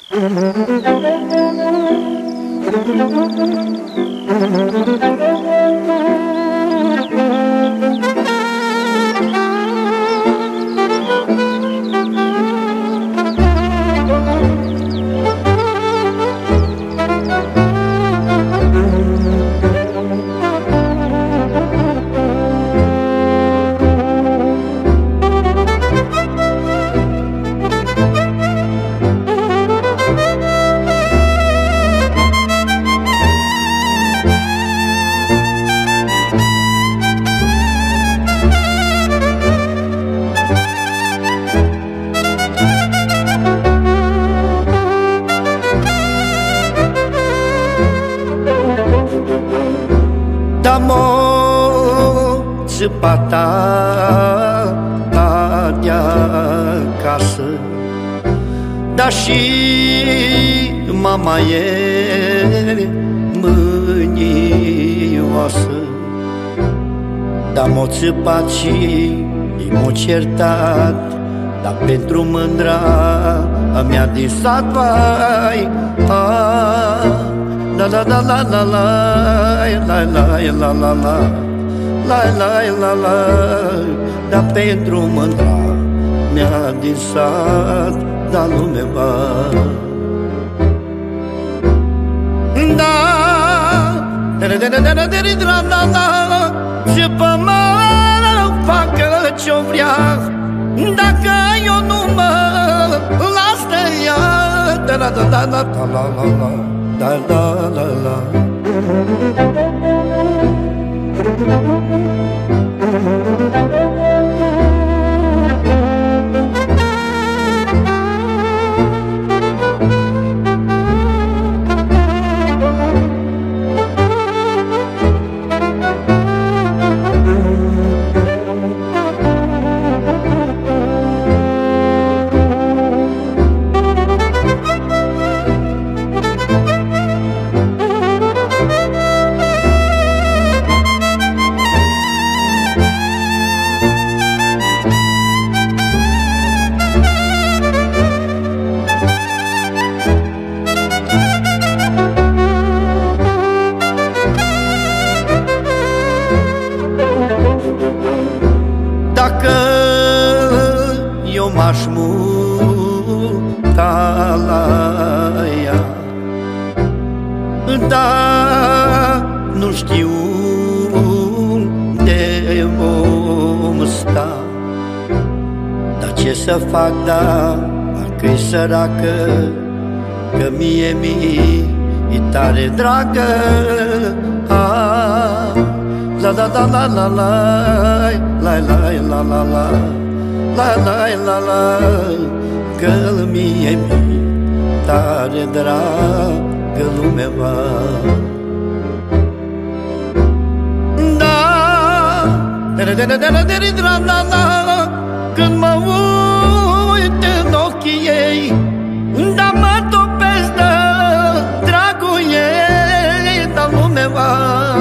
Da mo țipata de acasă, da și mama e mânioasă. Da m-o țipat și m-o certat, dar pentru mândra mea din sat, vai, la la la la la la la la la la la la la la, dar pentru mândra mea din sat, da lume va. Da, ce pe mă facă ce-o vrea, dacă eu nu mă las de ea, da la la la la la la la. Da la la la. Dacă eu m-aș muta la ea, dar nu știu unde vom sta, dar ce să fac, dacă-i săracă, că mie-mi tare dragă. La la la la la la la la la la la la la la la, că mie-mi tare dragă lumea va. Da, când mă uit în ochii ei, da mă topesc de dragul ei, dar lumea va.